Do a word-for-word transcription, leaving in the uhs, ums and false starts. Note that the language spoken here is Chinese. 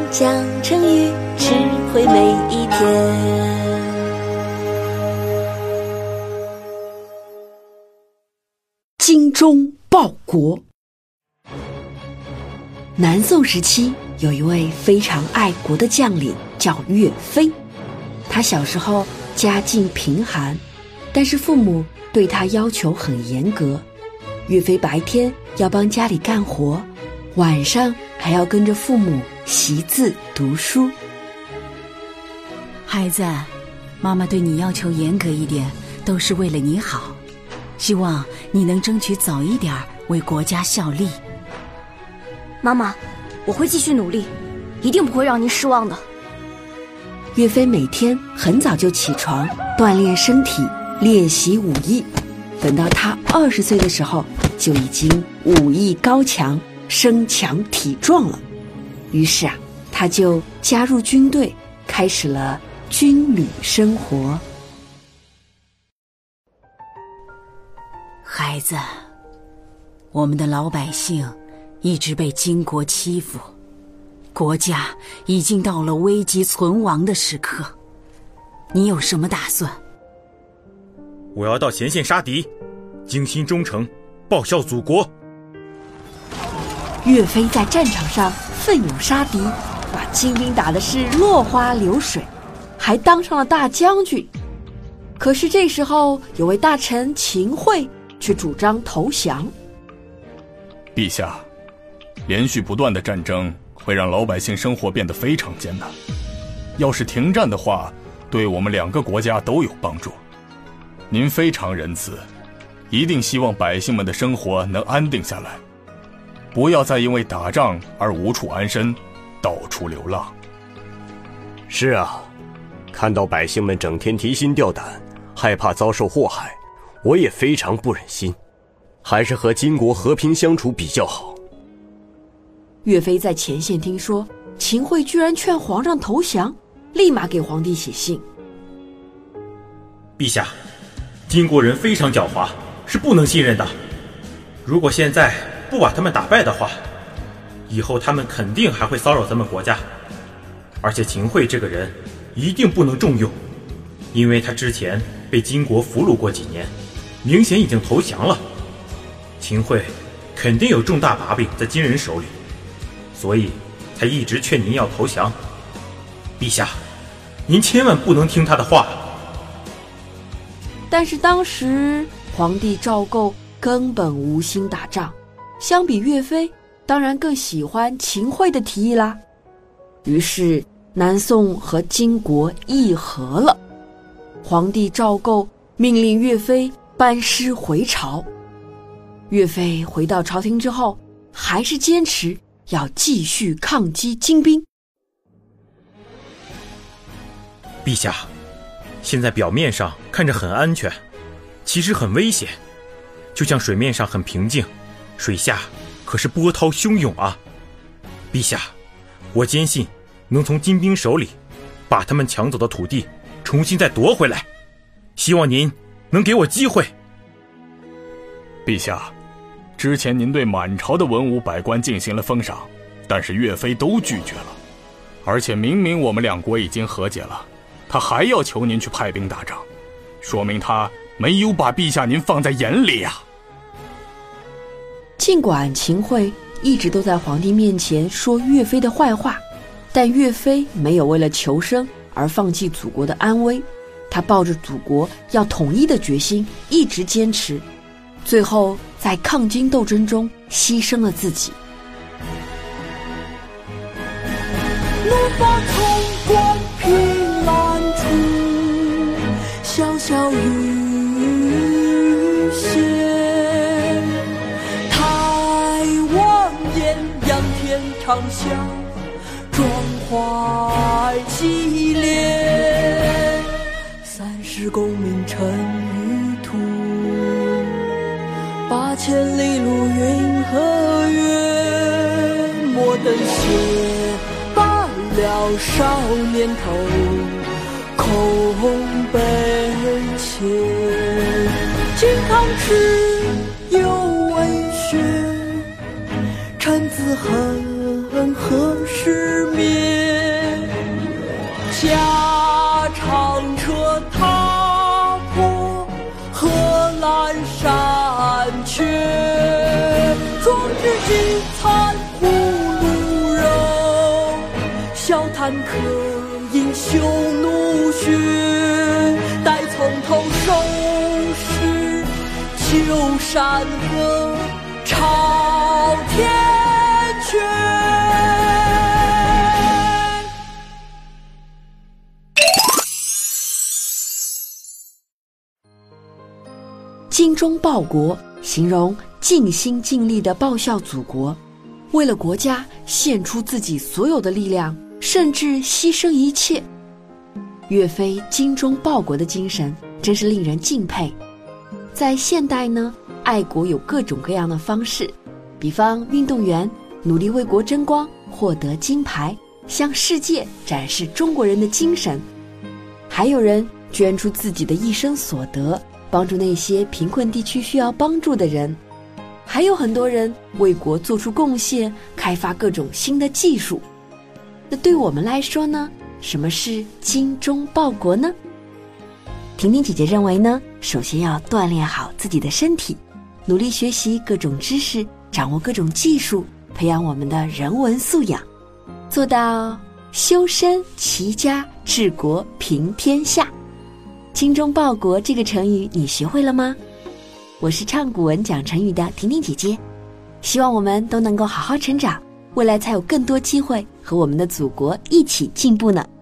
讲成语，智慧每一天。 精忠报国。南宋时期有一位非常爱国的将领叫岳飞，他小时候家境贫寒，但是父母对他要求很严格。岳飞白天要帮家里干活，晚上还要跟着父母习字读书。 孩子，妈妈对你要求严格一点，都是为了你好，希望你能争取早一点为国家效力。 妈妈，我会继续努力，一定不会让您失望的。 岳飞每天很早就起床锻炼身体，练习武艺。等到他二十岁的时候，就已经武艺高强，身强体壮了。于是啊，他就加入军队，开始了军旅生活。 孩子，我们的老百姓一直被金国欺负，国家已经到了危急存亡的时刻，你有什么打算？ 我要到前线杀敌，精心忠诚，报效祖国。 岳飞在战场上奋勇杀敌，把金兵打的是落花流水，还当上了大将军。可是这时候有位大臣秦桧却主张投降。 陛下，连续不断的战争会让老百姓生活变得非常艰难，要是停战的话，对我们两个国家都有帮助。您非常仁慈，一定希望百姓们的生活能安定下来，不要再因为打仗而无处安身，到处流浪。 是啊，看到百姓们整天提心吊胆，害怕遭受祸害，我也非常不忍心，还是和金国和平相处比较好。 岳飞在前线听说秦桧居然劝皇上投降，立马给皇帝写信。 陛下，金国人非常狡猾，是不能信任的。如果现在不把他们打败的话，以后他们肯定还会骚扰咱们国家。而且秦桧这个人一定不能重用，因为他之前被金国俘虏过几年，明显已经投降了。秦桧肯定有重大把柄在金人手里，所以才一直劝您要投降。陛下，您千万不能听他的话。 但是当时皇帝赵构根本无心打仗，相比岳飞，当然更喜欢秦桧的提议啦。于是南宋和金国议和了，皇帝赵构命令岳飞班师回朝。岳飞回到朝廷之后，还是坚持要继续抗击金兵。 陛下，现在表面上看着很安全，其实很危险。就像水面上很平静，水下可是波涛汹涌啊。陛下，我坚信能从金兵手里把他们抢走的土地重新再夺回来，希望您能给我机会。 陛下，之前您对满朝的文武百官进行了封赏，但是岳飞都拒绝了，而且明明我们两国已经和解了，他还要求您去派兵打仗，说明他没有把陛下您放在眼里啊。 尽管秦桧一直都在皇帝面前说岳飞的坏话，但岳飞没有为了求生而放弃祖国的安危，他抱着祖国要统一的决心一直坚持，最后在抗金斗争中牺牲了自己。 怒发冲冠凭栏处，潇潇雨歇。抬望眼，仰天长啸，壮怀激烈。三十功名尘与土，八千里路云和月。莫等闲，罢了少年头，空悲切。靖康耻，犹未雪，臣子恨何时灭？家常车踏破贺兰山缺，壮志饥餐胡虏肉，笑谈客饮匈奴血。待从头收拾秋山河，朝天阙。 精忠报国形容尽心尽力地报效祖国，为了国家献出自己所有的力量，甚至牺牲一切。岳飞精忠报国的精神真是令人敬佩。在现代呢，爱国有各种各样的方式，比方运动员努力为国争光，获得金牌，向世界展示中国人的精神。还有人捐出自己的一生所得，帮助那些贫困地区需要帮助的人。还有很多人为国做出贡献，开发各种新的技术。那对我们来说呢，什么是精忠报国呢？婷婷姐姐认为呢，首先要锻炼好自己的身体，努力学习各种知识，掌握各种技术，培养我们的人文素养，做到修身齐家治国平天下。精忠报国这个成语你学会了吗？我是唱古文讲成语的婷婷姐姐，希望我们都能够好好成长，未来才有更多机会和我们的祖国一起进步呢。